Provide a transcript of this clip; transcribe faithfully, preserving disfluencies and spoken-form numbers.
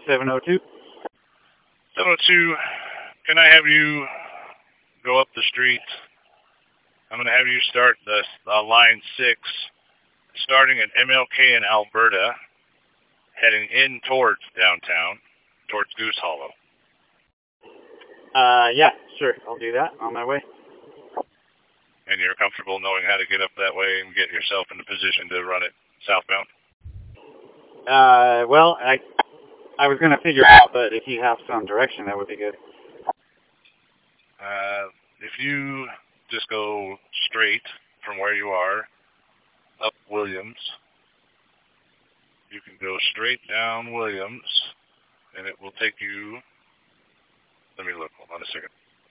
seven oh two. seven oh two, can I have you go up the street? I'm going to have you start the uh, line six, starting at M L K in Alberta, heading in towards downtown, towards Goose Hollow. Uh, yeah, sure. I'll do that on my way. And you're comfortable knowing how to get up that way and get yourself in a position to run it southbound? Uh, well, I I was going to figure out, but if you have some direction, that would be good. Uh, if you just go straight from where you are up Williams, you can go straight down Williams, and it will take you, let me look, hold on a second.